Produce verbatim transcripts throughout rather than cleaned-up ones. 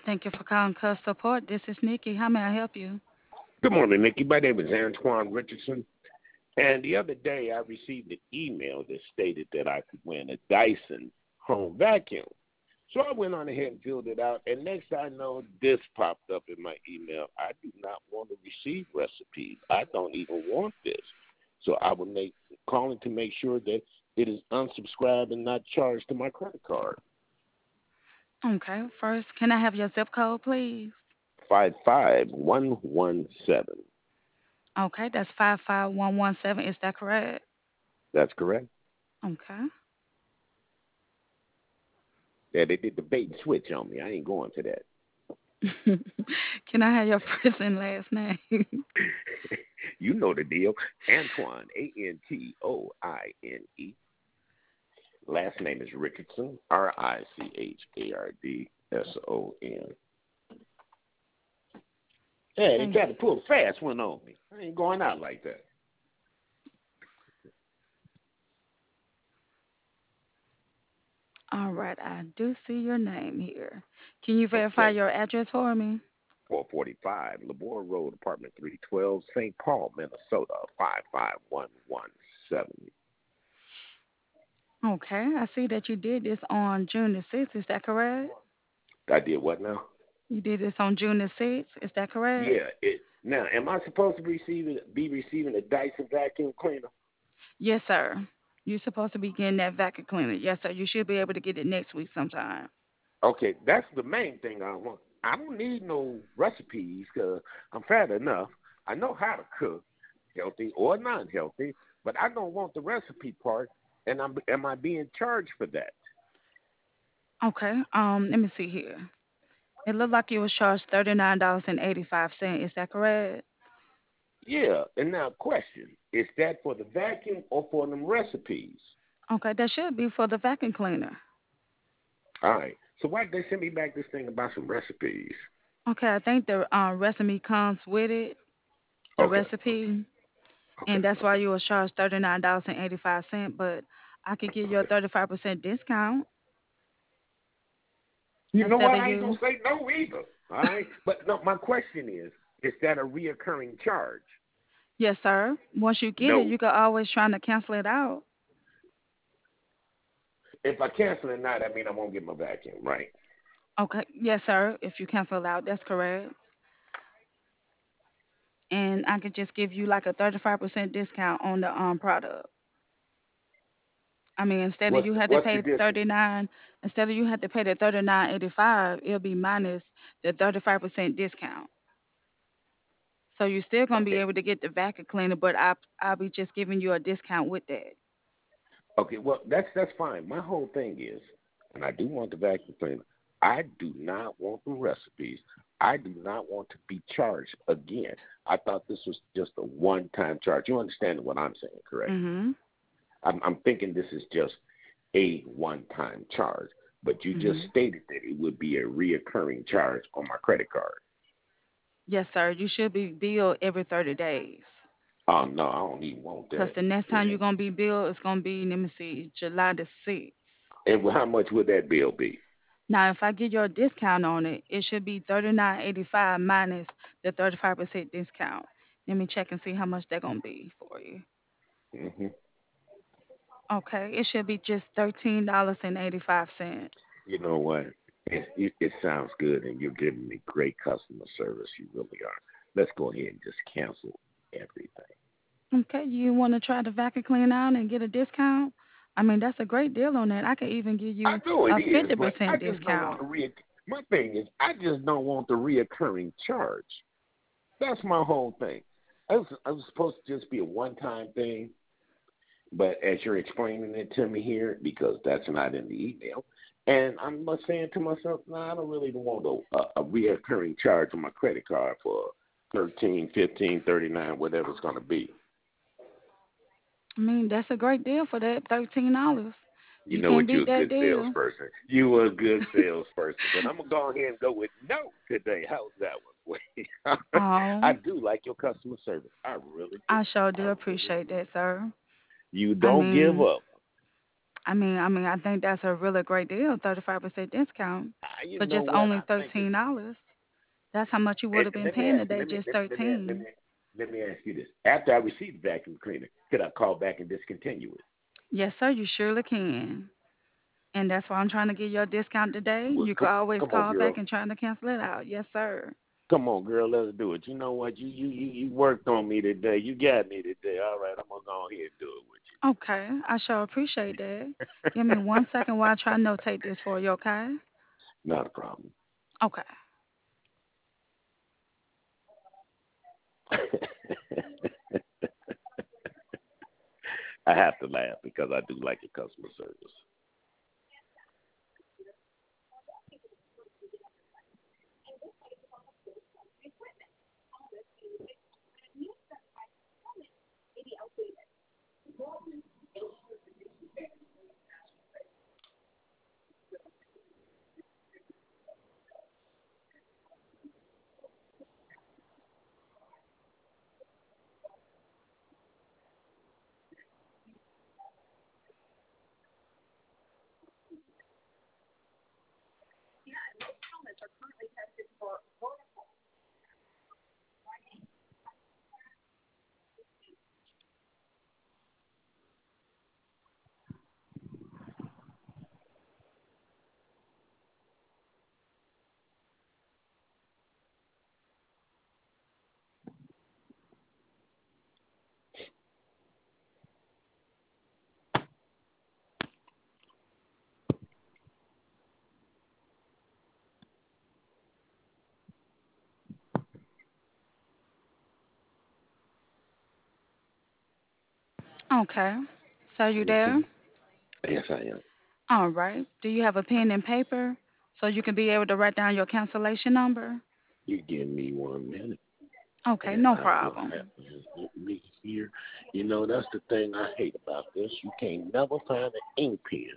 Thank you for calling Cuss Support. This is Nikki. How may I help you? Good morning, Nikki. My name is Antoine Richardson. And the other day I received an email that stated that I could win a Dyson home vacuum. So I went on ahead and filled it out. And next I know, this popped up in my email. I do not want to receive recipes. I don't even want this. So I will make calling to make sure that it is unsubscribed and not charged to my credit card. Okay, first, can I have your zip code, please? Five five one one seven. Okay, that's five five one one seven. Is that correct? That's correct. Okay. Yeah, they did the bait and switch on me. I ain't going for that. Can I have your first and last name? You know the deal. Antoine, A N T O I N E. Last name is Richardson, R I C H A R D S O N. Yeah, they Thank tried you. to pull a fast one on me. I ain't going out like that. All right, I do see your name here. Can you verify Okay. your address for me? four forty-five Labor Road, apartment three twelve, Saint Paul, Minnesota, five five one one seven. Okay, I see that you did this on June the sixth. Is that correct? I did what now? You did this on June the sixth. Is that correct? Yeah. It, now, am I supposed to receive it, be receiving a Dyson vacuum cleaner? Yes, sir. You're supposed to be getting that vacuum cleaner. Yes, sir. You should be able to get it next week sometime. Okay, that's the main thing I want. I don't need no recipes because I'm fat enough. I know how to cook, healthy or non-healthy, but I don't want the recipe part. And I'm, am I being charged for that? Okay. Um, let me see here. It looked like you was charged thirty nine dollars and eighty five cents. Is that correct? Yeah. And now, question: is that for the vacuum or for them recipes? Okay, that should be for the vacuum cleaner. All right. So why did they send me back this thing about some recipes? Okay, I think the uh, recipe comes with it, the Okay. recipe, Okay. and that's why Okay. you was charged thirty nine dollars and eighty five cents. But I could give you a Okay. thirty five percent discount You know instead what? of I ain't gonna you. say no either. All right. But no, my question is: is that a reoccurring charge? Yes, sir. Once you get it, No. you can always try to cancel it out. If I cancel it now, that means I won't get my vacuum, right? Okay. Yes, sir. If you cancel it out, that's correct. And I could just give you like a thirty five percent discount on the um product. I mean, instead of What's you the, had to what's the pay difference? thirty nine, instead of you had to pay the thirty nine eighty five, it'll be minus the thirty five percent discount. So you're still gonna be Okay. able to get the vacuum cleaner, but I I'll be just giving you a discount with that. Okay. Well, that's that's fine. My whole thing is, and I do want the vacuum cleaner. I do not want the recipes. I do not want to be charged again. I thought this was just a one-time charge. You understand what I'm saying, correct? Mhm. I'm, I'm thinking this is just a one-time charge, but you just Mhm. stated that it would be a reoccurring charge on my credit card. Yes, sir. You should be billed every thirty days. Oh no, I don't even want Cause that. the next time you're And, gonna be billed, it's gonna be let me see, July the sixth. and how much would that bill be? Now, if I give you a discount on it, it should be thirty nine eighty five minus the thirty five percent discount. Let me check and see how much that's gonna be for you. Hmm. Okay, it should be just thirteen dollars and eighty five cents. You know what? It, it, it sounds good, and you're giving me great customer service. You really are. Let's go ahead and just cancel everything. Okay, you want to try the vacuum clean out and get a discount? I mean, that's a great deal on that. I could even give I you know it a is, fifty but I percent just don't want discount. the re. My thing is, I just don't want the reoccurring charge. That's my whole thing. I was, I was supposed to just be a one-time thing, but as you're explaining it to me here, because that's not in the email, and I'm just saying to myself, no, nah, I don't really want a, a, a reoccurring charge on my credit card for thirteen, fifteen, thirty-nine, whatever it's going to be. I mean, that's a great deal for that thirteen dollars. You You know can't what? You're beat a that good deal. salesperson. You are a good salesperson. But I'm going to go ahead and go with no today. How's that one? I Oh, do like your customer service. I really do. I sure I do really appreciate do. that, sir. You I don't give mean, up. I mean, I mean, I think that's a really great deal, thirty-five percent discount Uh, you for know just what? only I think it's. thirteen dollars. That's how much you would It, have been let me paying ask you. today, Let me just let, let me let me thirteen. let me ask you this. After I receive the vacuum cleaner, could I call back and discontinue it? Yes, sir, you surely can. And that's why I'm trying to get your discount today. Well, You could come, always come on, call back girl. and try to cancel it out. Yes, sir. Come on, girl. Let's do it. You know what? You you you you worked on me today. You got me today. All right, I'm gonna go ahead and do it with Okay, I sure appreciate that. Give me one second while I try to notate this for you, okay? you. Not a problem. Okay. I have to laugh because I do like your customer service. Okay. So you Hmm. there? Yes, I am. All right. Do you have a pen and paper so you can be able to write down your cancellation number? You give me one minute, Okay, and no I will have problem. this me here. You know, that's the thing I hate about this. You can't never find an ink pen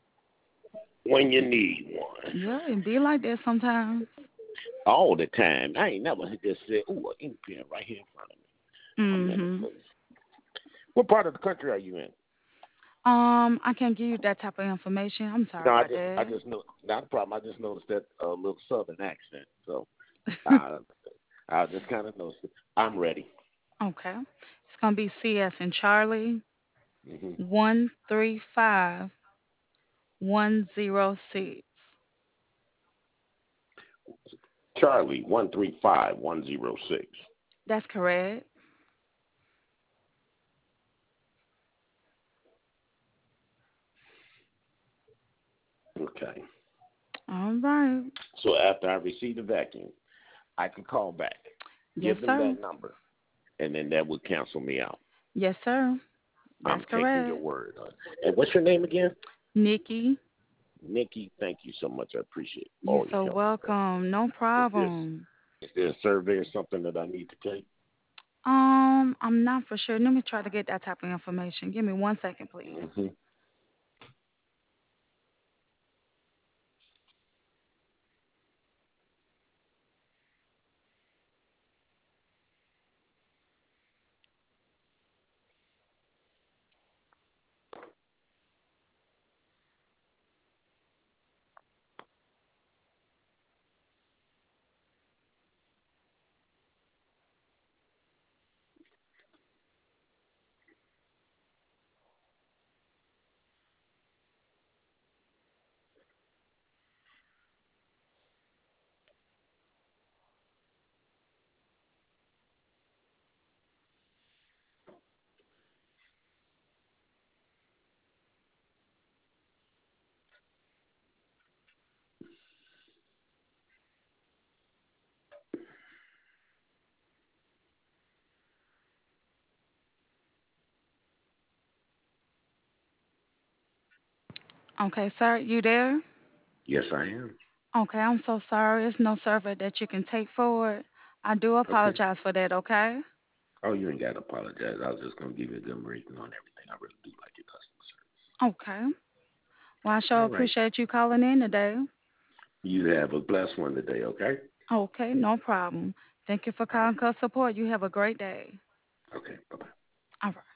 when you need one. Yeah, it be like that sometimes. All the time. I ain't never just said, "Ooh, an ink pen right here in front of me." A minute, Mm-hmm. please. What part of the country are you in? Um, I can't give you that type of information. I'm sorry No, I about just, I that. just know, not a problem. I just noticed that uh, little southern accent. So, I, I just kind of noticed it. I'm ready. Okay. It's gonna be C S and Charlie Hmm. one three five one zero six. Charlie one three five one zero six. That's correct. Okay. All right. So after I receive the vacuum, I can call back, Yes, give them sir. that number, and then that would cancel me out. Yes, sir. I'm That's taking your correct. word on it. And what's your name again? Nikki, Nikki, thank you so much. I appreciate you're all so your help today. welcome. No Is this problem. is there a survey or something that I need to take? Um, I'm not for sure. Let me try to get that type of information. Give me one second, please. Hmm. Okay, sir, you there? Yes, I am. Okay, I'm so sorry. It's no server that you can take forward. I do Okay. apologize for that, okay? Oh, you ain't got to apologize. I was just gonna give you a good rating on everything. I really do like your customer Okay. Well, I service. sure All right. appreciate you calling in today. You have a blessed one today. Okay. Okay, no problem. Thank you for All right. calling Cuss Support. You have a great day. Okay. Bye bye. All right.